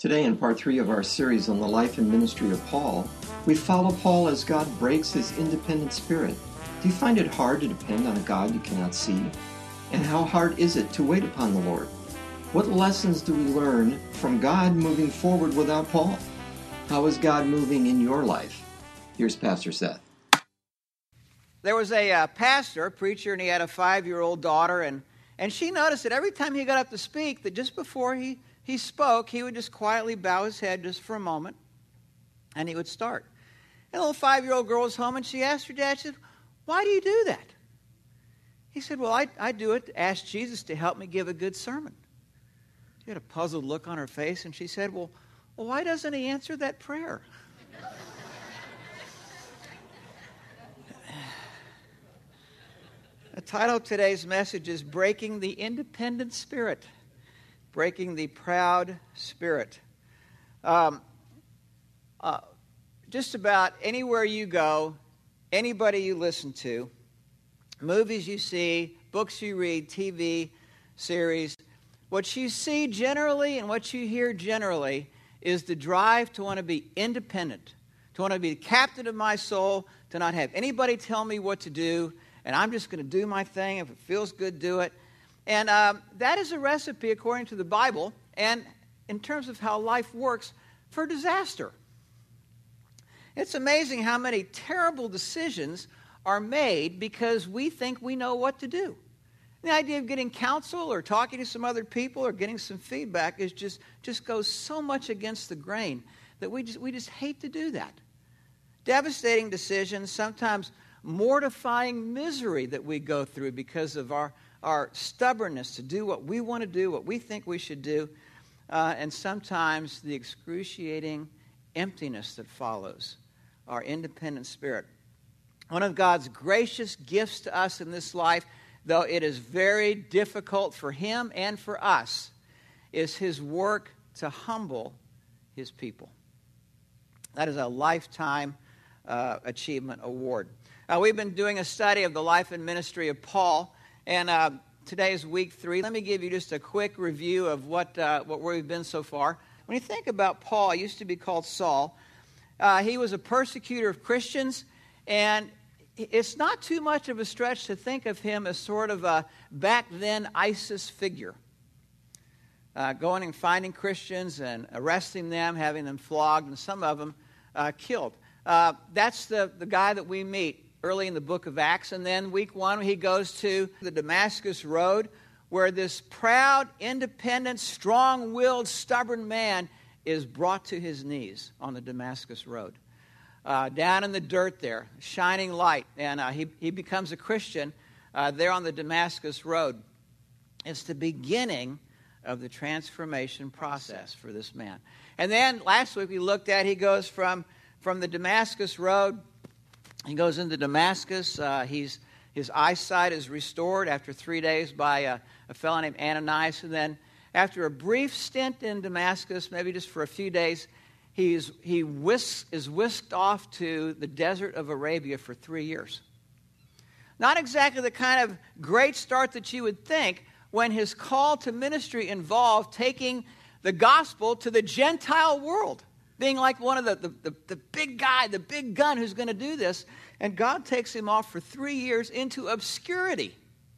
Today, in part 3 of our series on the life and ministry of Paul, we follow Paul as God breaks his independent spirit. Do you find it hard to depend on a God you cannot see? And how hard is it to wait upon the Lord? What lessons do we learn from God moving forward without Paul? How is God moving in your life? Here's Pastor Seth. There was a pastor, a preacher, and he had a 5-year-old daughter, and she noticed that every time he got up to speak, that just before he spoke, he would just quietly bow his head just for a moment, and he would start. And the little 5-year-old girl was home, and she asked her dad, she said, "Why do you do that?" He said, "Well, I do it to ask Jesus to help me give a good sermon." She had a puzzled look on her face, and she said, well, why doesn't he answer that prayer? The title of today's message is Breaking the Independent Spirit. Breaking the Proud Spirit. Just about anywhere you go, anybody you listen to, movies you see, books you read, TV series, what you see generally and what you hear generally is the drive to want to be independent, to want to be the captain of my soul, to not have anybody tell me what to do, and I'm just going to do my thing. If it feels good, do it. And that is a recipe, according to the Bible, and in terms of how life works, for disaster. It's amazing how many terrible decisions are made because we think we know what to do. The idea of getting counsel or talking to some other people or getting some feedback is just goes so much against the grain that we just hate to do that. Devastating decisions, sometimes mortifying misery that we go through because of our stubbornness to do what we want to do, what we think we should do, and sometimes the excruciating emptiness that follows our independent spirit. One of God's gracious gifts to us in this life, though it is very difficult for Him and for us, is His work to humble His people. That is a lifetime achievement award. We've been doing a study of the life and ministry of Paul, and today is week 3. Let me give you just a quick review of where we've been so far. When you think about Paul, he used to be called Saul. He was a persecutor of Christians, and it's not too much of a stretch to think of him as sort of a back then ISIS figure. Going and finding Christians and arresting them, having them flogged, and some of them killed. That's the guy that we meet early in the book of Acts. And then week 1, he goes to the Damascus Road, where this proud, independent, strong-willed, stubborn man is brought to his knees on the Damascus Road. Down in the dirt there, shining light, and he becomes a Christian there on the Damascus Road. It's the beginning of the transformation process for this man. And then last week we looked at, he goes from the Damascus Road, he goes into Damascus. His eyesight is restored after 3 days by a fellow named Ananias, and then after a brief stint in Damascus, maybe just for a few days, he is whisked off to the desert of Arabia for 3 years. Not exactly the kind of great start that you would think when his call to ministry involved taking the gospel to the Gentile world, being like one of the big guy, the big gun who's going to do this. And God takes him off for 3 years into obscurity.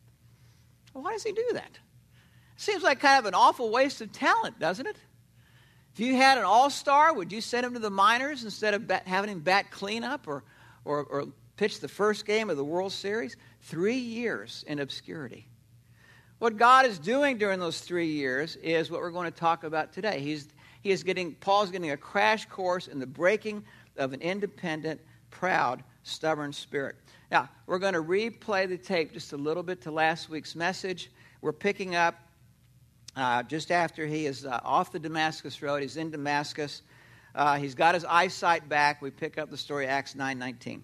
Well, why does he do that? Seems like kind of an awful waste of talent, doesn't it? If you had an all-star, would you send him to the minors instead of having him bat cleanup or pitch the first game of the World Series? 3 years in obscurity. What God is doing during those 3 years is what we're going to talk about today. Paul's getting a crash course in the breaking of an independent, proud, stubborn spirit. Now, we're going to replay the tape just a little bit to last week's message. We're picking up just after he is off the Damascus Road. He's in Damascus. He's got his eyesight back. We pick up the story, Acts 9:19.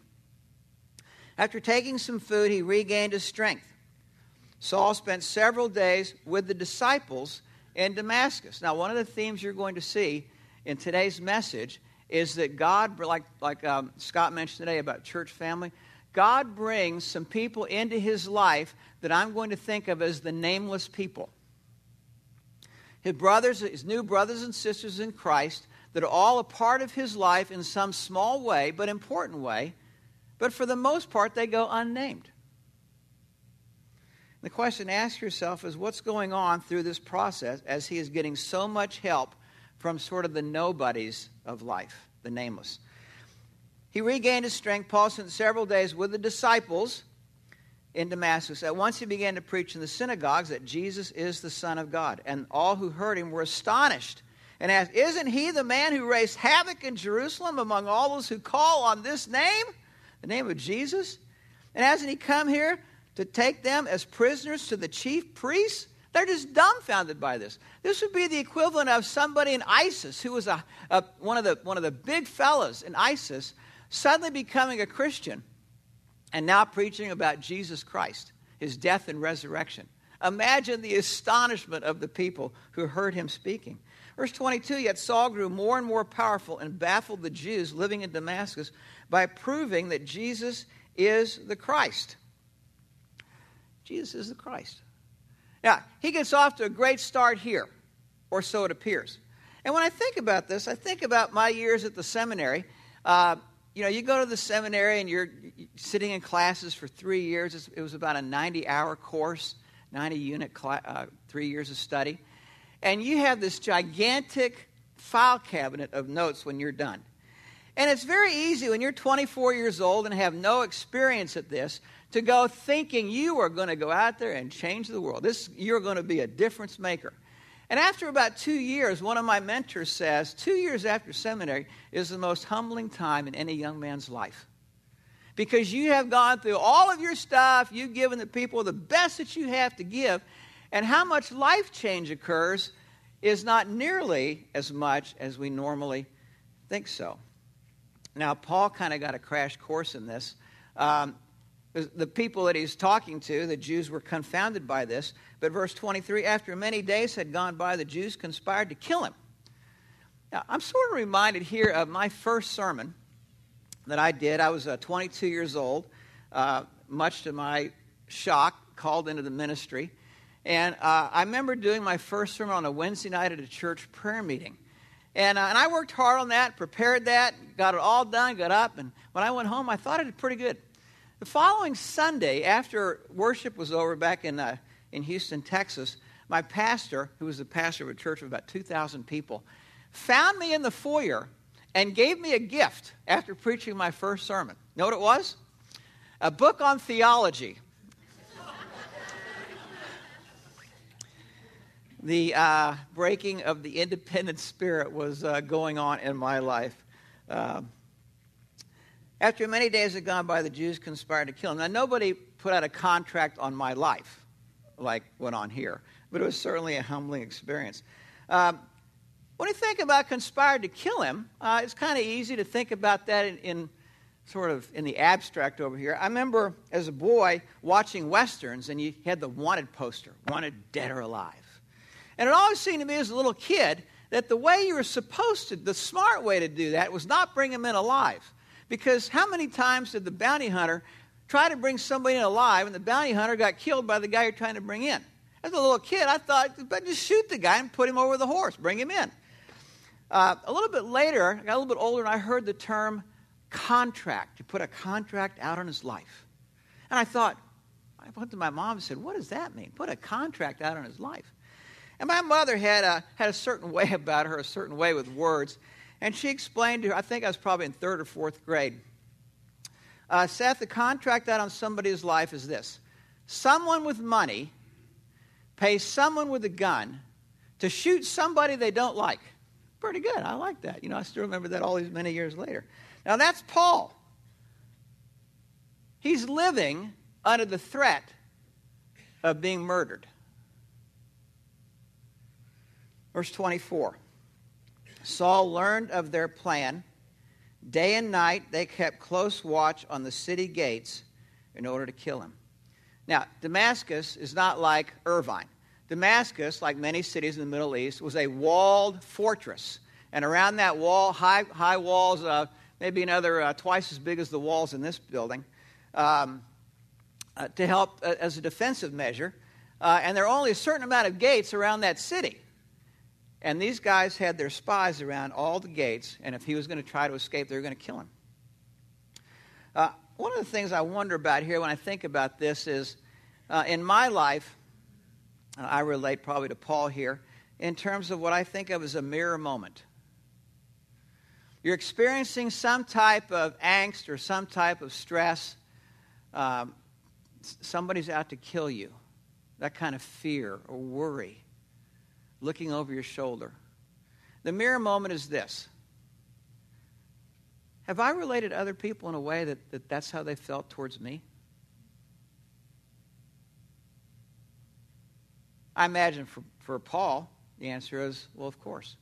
After taking some food, he regained his strength. Saul spent several days with the disciples in Damascus. Now, one of the themes you're going to see in today's message is that God, like Scott mentioned today about church family, God brings some people into his life that I'm going to think of as the nameless people. his new brothers and sisters in Christ that are all a part of his life in some small way, but important way, but for the most part, they go unnamed. The question to ask yourself is, what's going on through this process as he is getting so much help from sort of the nobodies of life, the nameless? He regained his strength. Paul spent several days with the disciples in Damascus. At once he began to preach in the synagogues that Jesus is the Son of God. And all who heard him were astonished and asked, "Isn't he the man who raised havoc in Jerusalem among all those who call on this name, the name of Jesus? And hasn't he come here to take them as prisoners to the chief priests?" They're just dumbfounded by this. This would be the equivalent of somebody in ISIS who was one of the big fellas in ISIS suddenly becoming a Christian and now preaching about Jesus Christ, his death and resurrection. Imagine the astonishment of the people who heard him speaking. Verse 22, yet Saul grew more and more powerful and baffled the Jews living in Damascus by proving that Jesus is the Christ. Jesus is the Christ. Now, he gets off to a great start here, or so it appears. And when I think about this, I think about my years at the seminary. You go to the seminary and you're sitting in classes for 3 years. It was about a 90-hour course, 90-unit 3 years of study. And you have this gigantic file cabinet of notes when you're done. And it's very easy when you're 24 years old and have no experience at this to go thinking you are going to go out there and change the world. You're going to be a difference maker. And after about 2 years, one of my mentors says, 2 years after seminary is the most humbling time in any young man's life. Because you have gone through all of your stuff, you've given the people the best that you have to give, and how much life change occurs is not nearly as much as we normally think so. Now, Paul kind of got a crash course in this. The people that he's talking to, the Jews, were confounded by this. But verse 23, after many days had gone by, the Jews conspired to kill him. Now, I'm sort of reminded here of my first sermon that I did. I was 22 years old, much to my shock, called into the ministry. And I remember doing my first sermon on a Wednesday night at a church prayer meeting. And I worked hard on that, prepared that, got it all done, got up. And when I went home, I thought I did pretty good. The following Sunday, after worship was over back in Houston, Texas, my pastor, who was the pastor of a church of about 2,000 people, found me in the foyer and gave me a gift after preaching my first sermon. You know what it was? A book on theology. The breaking of the independent spirit was going on in my life. After many days had gone by, the Jews conspired to kill him. Now, nobody put out a contract on my life like went on here, but it was certainly a humbling experience. When you think about conspired to kill him, it's kind of easy to think about that in the abstract over here. I remember as a boy watching Westerns, and you had the wanted poster, wanted dead or alive. And it always seemed to me as a little kid that the way you were supposed to, the smart way to do that was not bring him in alive. Because how many times did the bounty hunter try to bring somebody in alive and the bounty hunter got killed by the guy you're trying to bring in? As a little kid, I thought, but just shoot the guy and put him over the horse, bring him in. A little bit later, I got a little bit older, and I heard the term contract. You put a contract out on his life. And I thought, I went to my mom and said, what does that mean? Put a contract out on his life. And my mother had a certain way about her, a certain way with words. And she explained to her, I think I was probably in 3rd or 4th grade, Seth, the contract out on somebody's life is this. Someone with money pays someone with a gun to shoot somebody they don't like. Pretty good. I like that. I still remember that all these many years later. Now, that's Paul. He's living under the threat of being murdered. Verse 24. Saul learned of their plan. Day and night they kept close watch on the city gates in order to kill him. Now, Damascus is not like Irvine. Damascus, like many cities in the Middle East, was a walled fortress. And around that wall, high walls, maybe another twice as big as the walls in this building, to help as a defensive measure. And there are only a certain amount of gates around that city. And these guys had their spies around all the gates, and if he was going to try to escape, they were going to kill him. One of the things I wonder about here when I think about this is, in my life, I relate probably to Paul here, in terms of what I think of as a mirror moment. You're experiencing some type of angst or some type of stress. Somebody's out to kill you. That kind of fear or worry looking over your shoulder. The mirror moment is this. Have I related to other people in a way that's how they felt towards me? I imagine for Paul, the answer is, well, of course.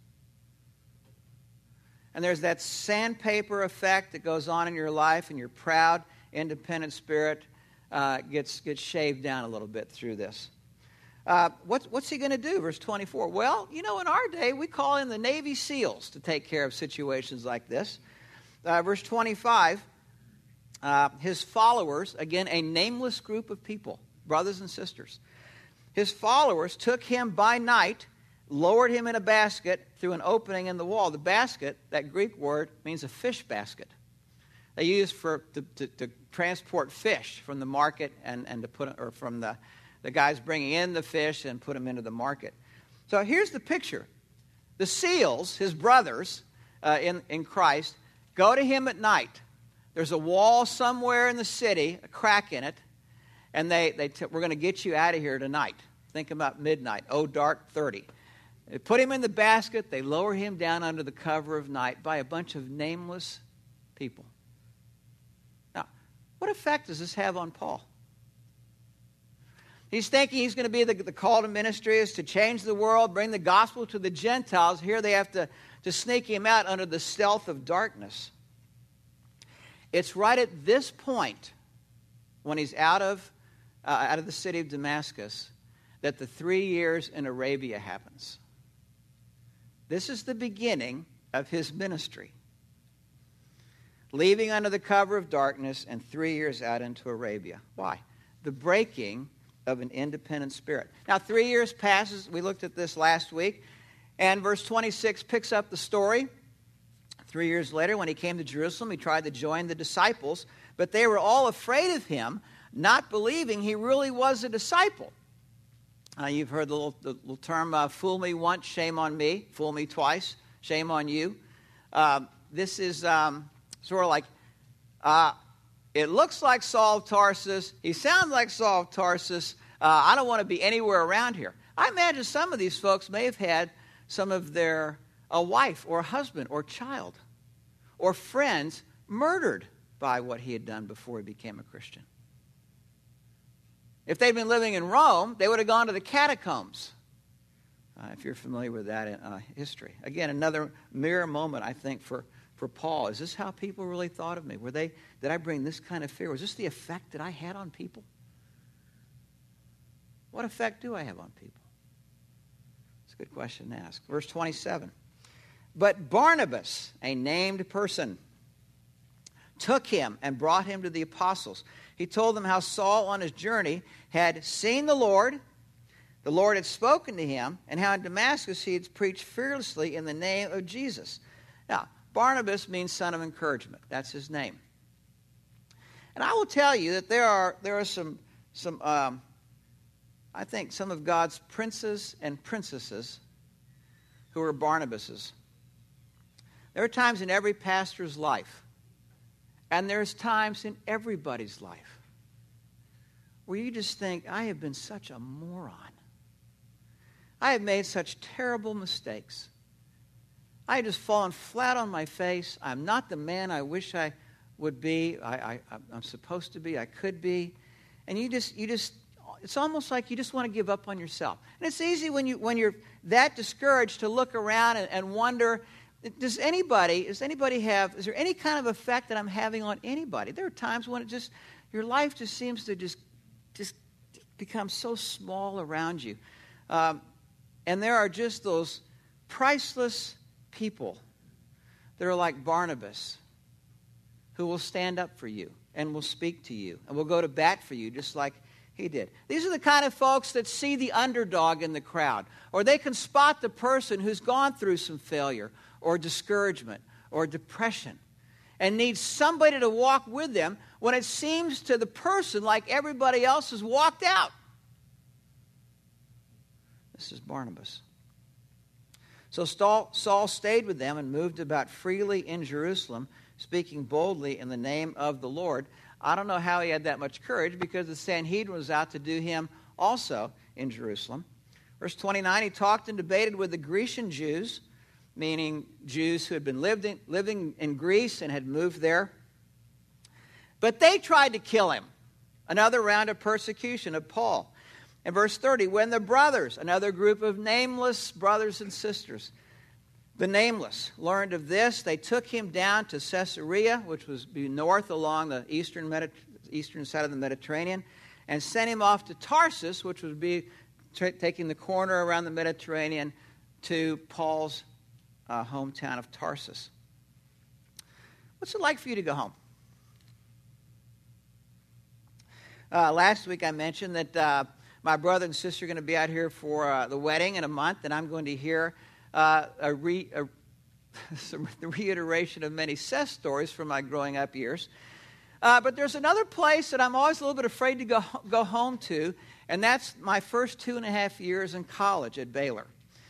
And there's that sandpaper effect that goes on in your life, and your proud, independent spirit gets shaved down a little bit through this. What's he going to do? Verse 24. Well, in our day, we call in the Navy SEALs to take care of situations like this. Verse 25, his followers, again, a nameless group of people, brothers and sisters. His followers took him by night, lowered him in a basket through an opening in the wall. The basket, that Greek word, means a fish basket. They used to transport fish from the market and to put, or from the guys bringing in the fish and put them into the market. So here's the picture. The SEALs, his brothers in Christ, go to him at night. There's a wall somewhere in the city, a crack in it, and we're going to get you out of here tonight. Think about midnight, dark 30. They put him in the basket. They lower him down under the cover of night by a bunch of nameless people. Now, what effect does this have on Paul? He's thinking he's going to be the call to ministry is to change the world, bring the gospel to the Gentiles. Here they have to sneak him out under the stealth of darkness. It's right at this point, when he's out of the city of Damascus, that the 3 years in Arabia happens. This is the beginning of his ministry. Leaving under the cover of darkness and 3 years out into Arabia. Why? The breaking of an independent spirit. Now, 3 years passes. We looked at this last week. And verse 26 picks up the story. 3 years later, when he came to Jerusalem, he tried to join the disciples. But they were all afraid of him, not believing he really was a disciple. You've heard the little term, fool me once, shame on me. Fool me twice, shame on you. This is sort of like, it looks like Saul of Tarsus. He sounds like Saul of Tarsus. I don't want to be anywhere around here. I imagine some of these folks may have had some of a wife or a husband or child or friends murdered by what he had done before he became a Christian. If they'd been living in Rome, they would have gone to the catacombs, if you're familiar with that in history. Again, another mirror moment, I think, for Paul. Is this how people really thought of me? Did I bring this kind of fear? Was this the effect that I had on people? What effect do I have on people? It's a good question to ask. Verse 27. But Barnabas, a named person, took him and brought him to the apostles. He told them how Saul on his journey had seen the Lord had spoken to him, and how in Damascus he had preached fearlessly in the name of Jesus. Now, Barnabas means son of encouragement. That's his name. And I will tell you that there are some I think some of God's princes and princesses who are Barnabases. There are times in every pastor's life, and there's times in everybody's life, where you just think, I have been such a moron. I have made such terrible mistakes. I have just fallen flat on my face. I'm not the man I wish I would be. I'm supposed to be. I could be. And you just, it's almost like you just want to give up on yourself. And it's easy when you're that discouraged to look around and wonder, is there any kind of effect that I'm having on anybody? There are times when your life just seems to just become so small around you. And there are just those priceless people that are like Barnabas, who will stand up for you and will speak to you and will go to bat for you, just like He did. These are the kind of folks that see the underdog in the crowd, or they can spot the person who's gone through some failure or discouragement or depression and needs somebody to walk with them when it seems to the person like everybody else has walked out. This is Barnabas. So Saul stayed with them and moved about freely in Jerusalem, speaking boldly in the name of the Lord. I don't know how he had that much courage, because the Sanhedrin was out to do him also in Jerusalem. Verse 29, he talked and debated with the Grecian Jews, meaning Jews who had been living in Greece and had moved there. But they tried to kill him. Another round of persecution of Paul. In verse 30, when the brothers, another group of nameless brothers and sisters, the nameless, learned of this, they took him down to Caesarea, which was north along the eastern side of the Mediterranean, and sent him off to Tarsus, which would be taking the corner around the Mediterranean to Paul's hometown of Tarsus. What's it like for you to go home? Last week I mentioned that my brother and sister are going to be out here for the wedding in a month, and I'm going to hear the reiteration of many Seth stories from my growing up years. But there's another place that I'm always a little bit afraid to go home to, and that's my first 2.5 years in college at Baylor.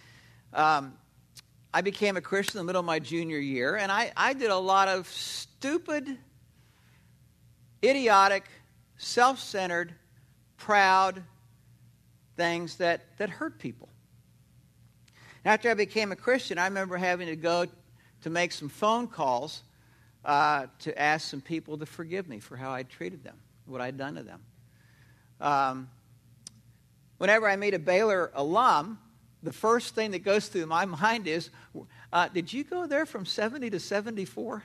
I became a Christian in the middle of my junior year, and I did a lot of stupid, idiotic, self-centered, proud things that hurt people. After I became a Christian, I remember having to go to make some phone calls to ask some people to forgive me for how I treated them, what I'd done to them. Whenever I meet a Baylor alum, the first thing that goes through my mind is, did you go there from 70 to 74?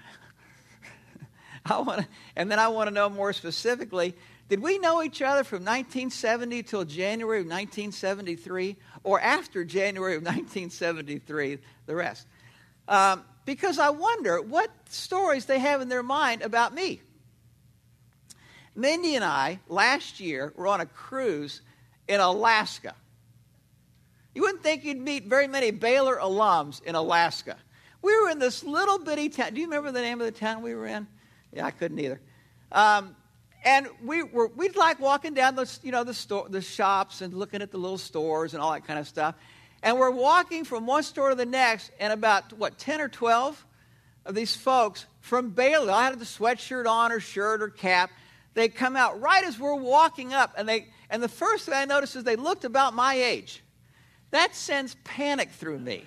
And then I want to know more specifically, did we know each other from 1970 till January of 1973, or after January of 1973, the rest? Because I wonder what stories they have in their mind about me. Mindy and I, last year, were on a cruise in Alaska. You wouldn't think you'd meet very many Baylor alums in Alaska. We were in this little bitty town. Do you remember the name of the town we were in? Yeah, I couldn't either. And we'd like walking down the shops and looking at the little stores and all that kind of stuff. And we're walking from one store to the next, and about, 10 or 12 of these folks from Baylor, I had the sweatshirt on or shirt or cap, they come out right as we're walking up, and the first thing I noticed is they looked about my age. That sends panic through me.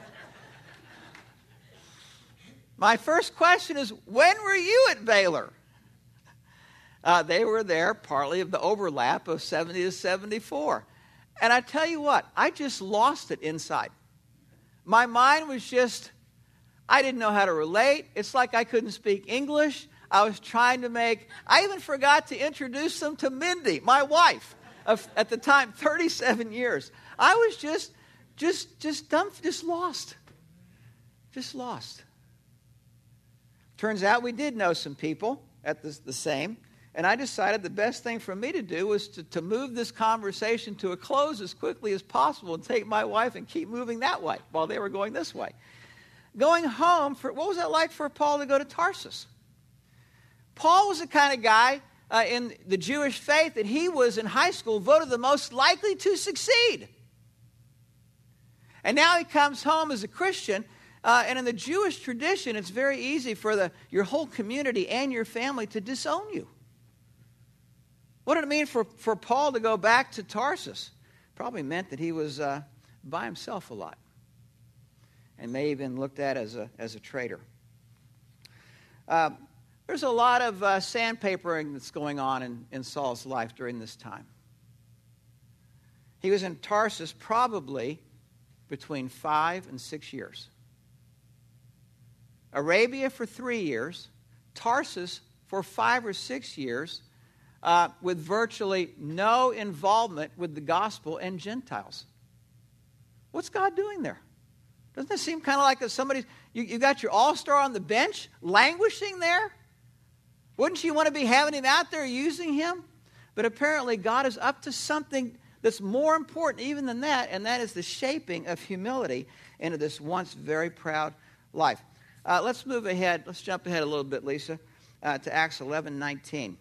My first question is, when were you at Baylor? They were there partly of the overlap of 70 to 74. And I tell you what, I just lost it inside. My mind was just, I didn't know how to relate. It's like I couldn't speak English. I was trying to I even forgot to introduce them to Mindy, my wife, of, at the time, 37 years. I was just dumb, just lost. Just lost. Turns out we did know some people at the same. And I decided the best thing for me to do was to move this conversation to a close as quickly as possible and take my wife and keep moving that way while they were going this way. Going home, what was that like for Paul to go to Tarsus? Paul was the kind of guy in the Jewish faith that he was in high school voted the most likely to succeed. And now he comes home as a Christian. And in the Jewish tradition, it's very easy for your whole community and your family to disown you. What did it mean for Paul to go back to Tarsus? Probably meant that he was by himself a lot and may have been looked at as a traitor. There's a lot of sandpapering that's going on in Saul's life during this time. He was in Tarsus probably between 5 and 6 years. Arabia for 3 years, Tarsus for 5 or 6 years, with virtually no involvement with the gospel and Gentiles. What's God doing there? Doesn't it seem kind of like somebody, you got your all-star on the bench languishing there? Wouldn't you want to be having him out there using him? But apparently God is up to something that's more important even than that, and that is the shaping of humility into this once very proud life. Let's move ahead. Let's jump ahead a little bit, Lisa, to Acts 11:19.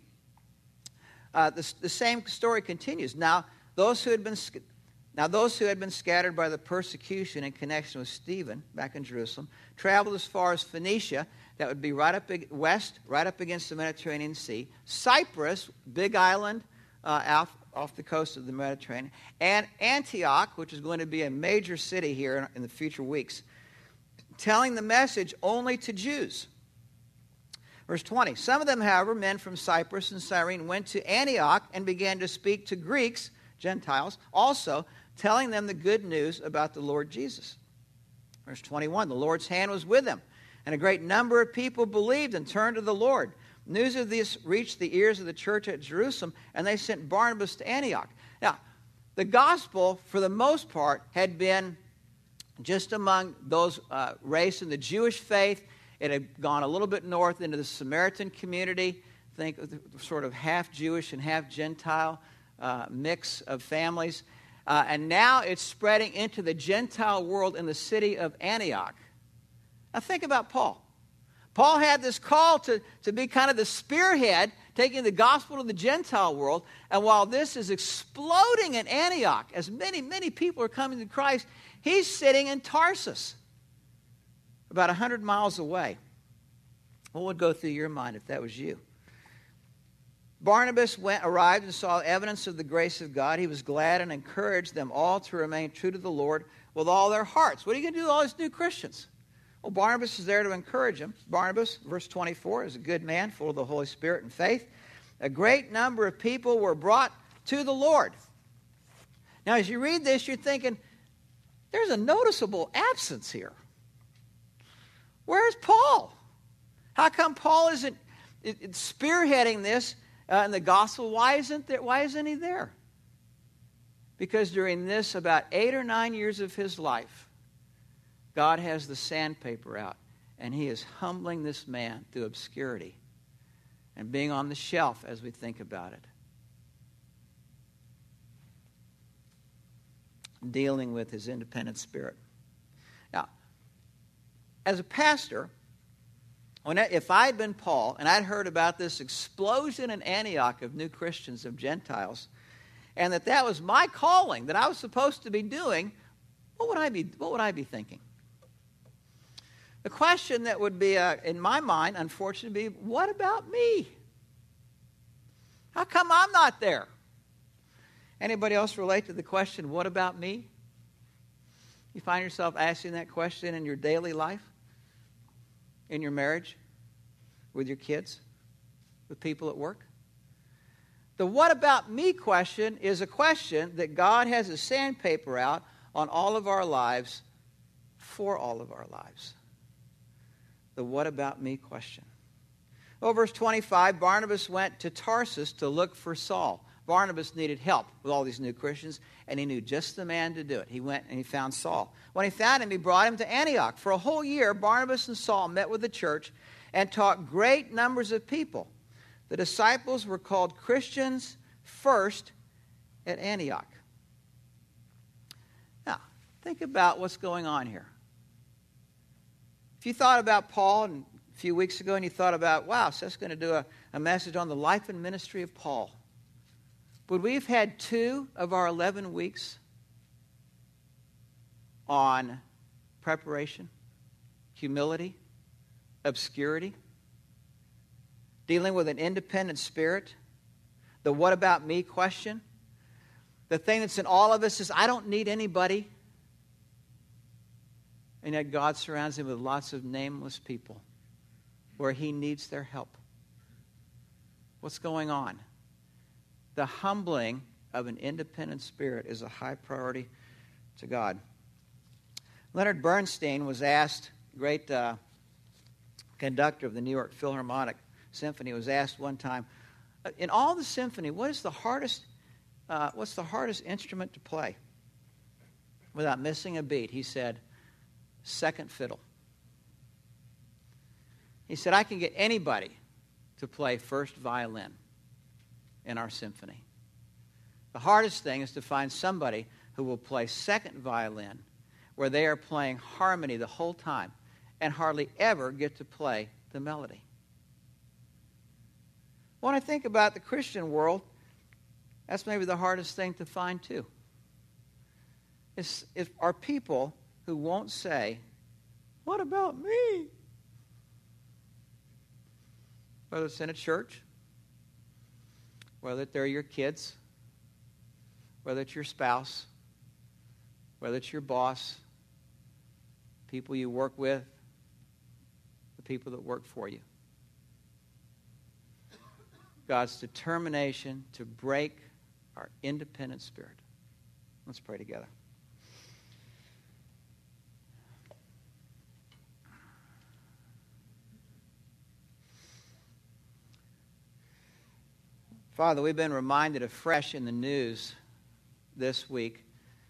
The same story continues. Now, those who had been scattered by the persecution in connection with Stephen back in Jerusalem traveled as far as Phoenicia, that would be right up west, right up against the Mediterranean Sea, Cyprus, big island off the coast of the Mediterranean, and Antioch, which is going to be a major city here in the future weeks, telling the message only to Jews. Verse 20, some of them, however, men from Cyprus and Cyrene, went to Antioch and began to speak to Greeks, Gentiles, also telling them the good news about the Lord Jesus. Verse 21, the Lord's hand was with them, and a great number of people believed and turned to the Lord. News of this reached the ears of the church at Jerusalem, and they sent Barnabas to Antioch. Now, the gospel, for the most part, had been just among those raised in the Jewish faith. It had gone a little bit north into the Samaritan community. Think of the sort of half Jewish and half Gentile mix of families. And now it's spreading into the Gentile world in the city of Antioch. Now think about Paul. Paul had this call to be kind of the spearhead, taking the gospel to the Gentile world. And while this is exploding in Antioch, as many, many people are coming to Christ, he's sitting in Tarsus, about 100 miles away. What would go through your mind if that was you? Barnabas arrived and saw evidence of the grace of God. He was glad and encouraged them all to remain true to the Lord with all their hearts. What are you going to do with all these new Christians? Well, Barnabas is there to encourage them. Barnabas, verse 24, is a good man, full of the Holy Spirit and faith. A great number of people were brought to the Lord. Now, as you read this, you're thinking, there's a noticeable absence here. Where's Paul? How come Paul isn't spearheading this in the gospel? Why isn't he there? Because during this about 8 or 9 years of his life, God has the sandpaper out, and he is humbling this man through obscurity and being on the shelf as we think about it. Dealing with his independent spirit. Now, as a pastor, if I had been Paul and I'd heard about this explosion in Antioch of new Christians, of Gentiles, and that was my calling, that I was supposed to be doing, what would I be thinking? The question that would be, in my mind, unfortunately, be, what about me? How come I'm not there? Anybody else relate to the question, what about me? You find yourself asking that question in your daily life? In your marriage? With your kids? With people at work? The what about me question is a question that God has a sandpaper out on all of our lives, for all of our lives. The what about me question. Well, verse 25, Barnabas went to Tarsus to look for Saul. Barnabas needed help with all these new Christians, and he knew just the man to do it. He went and he found Saul. When he found him, he brought him to Antioch. For a whole year, Barnabas and Saul met with the church and taught great numbers of people. The disciples were called Christians first at Antioch. Now, think about what's going on here. If you thought about Paul a few weeks ago and you thought about, wow, Seth's going to do a message on the life and ministry of Paul, would we have had 2 of our 11 weeks on preparation, humility, obscurity, dealing with an independent spirit, the what about me question? The thing that's in all of us is, I don't need anybody. And yet God surrounds him with lots of nameless people where he needs their help. What's going on? The humbling of an independent spirit is a high priority to God. Leonard Bernstein was asked, great conductor of the New York Philharmonic Symphony, was asked one time, in all the symphony, what's the hardest instrument to play? Without missing a beat, he said, second fiddle. He said, I can get anybody to play first violin in our symphony. The hardest thing is to find somebody who will play second violin where they are playing harmony the whole time and hardly ever get to play the melody. When I think about the Christian world, that's maybe the hardest thing to find too. Are people who won't say, "What about me?" Whether it's in a church, whether they're your kids, whether it's your spouse, whether it's your boss, people you work with, the people that work for you. God's determination to break our independent spirit. Let's pray together. Father, we've been reminded afresh in the news this week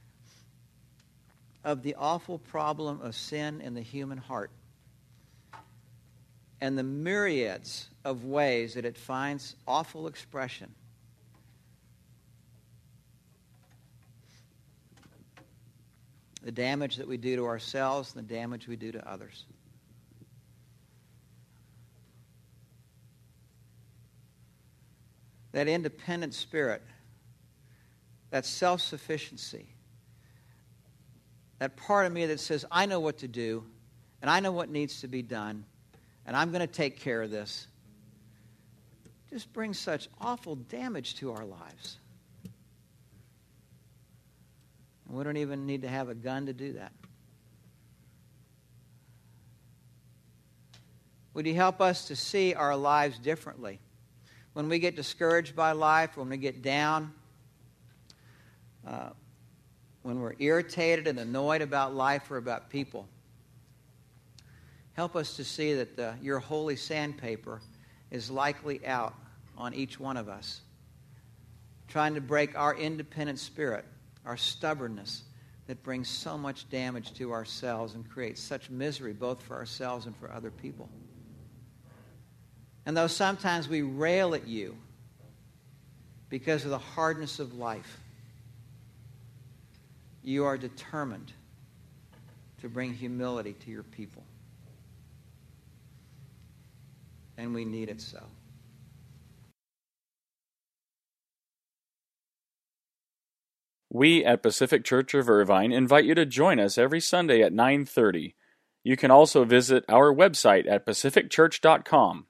of the awful problem of sin in the human heart and the myriads of ways that it finds awful expression. The damage that we do to ourselves and the damage we do to others. That independent spirit, that self-sufficiency, that part of me that says, I know what to do, and I know what needs to be done, and I'm going to take care of this, just brings such awful damage to our lives. And we don't even need to have a gun to do that. Would you help us to see our lives differently? When we get discouraged by life, when we get down, when we're irritated and annoyed about life or about people, help us to see that your holy sandpaper is likely out on each one of us, trying to break our independent spirit, our stubbornness that brings so much damage to ourselves and creates such misery both for ourselves and for other people. And though sometimes we rail at you because of the hardness of life, you are determined to bring humility to your people. And we need it so. We at Pacific Church of Irvine invite you to join us every Sunday at 9:30. You can also visit our website at pacificchurch.com.